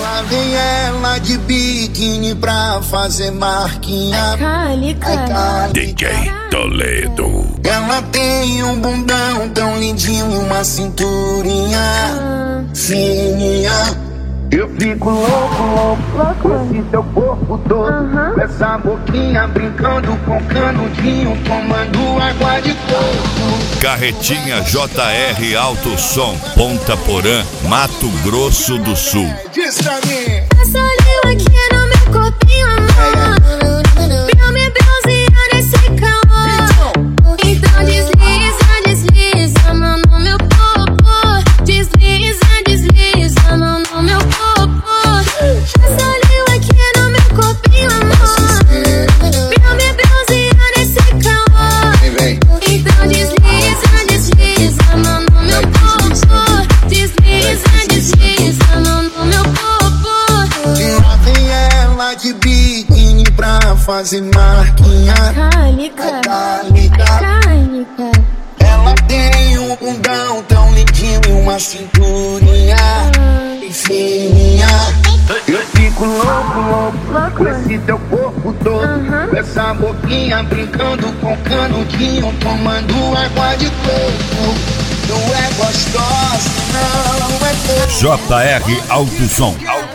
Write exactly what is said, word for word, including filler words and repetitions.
Lá vem ela de biquíni pra fazer marquinha. Cali, cali. D J Toledo. Ela tem um bundão tão lindinho e uma cinturinha Ah. fininha. Eu fico louco, louco, Louco. com esse teu corpo todo. Aham. Com essa boquinha brincando com canudinho, tomando água de coco. Carretinha J R Alto Som, Ponta Porã, Mato Grosso do Sul. Diz pra mim. Passa língua aqui no meu corpinho, amor. Pra me bronzear nesse calor. Então desliza, desliza a mão no meu popô. Desliza, desliza a mão no meu popô. Passa língua aqui no meu corpinho, amor. Pra me bronzear nesse calor. Vem, vem. Então desliza, desliza a mão no meu popô. Desliza, desliza a mão no meu popô. Lá vem ela de biquíni pra fazer marquinha. Cálica, Cálica. cálica. Ela tem um bundão tão lindinho e uma cinturinha fininha. Eu fico louco, louco, com esse teu corpo todo. Aham. Com essa boquinha brincando com canudinho, tomando água de coco. Não é gostosa, não é pouco. J R Alto Som.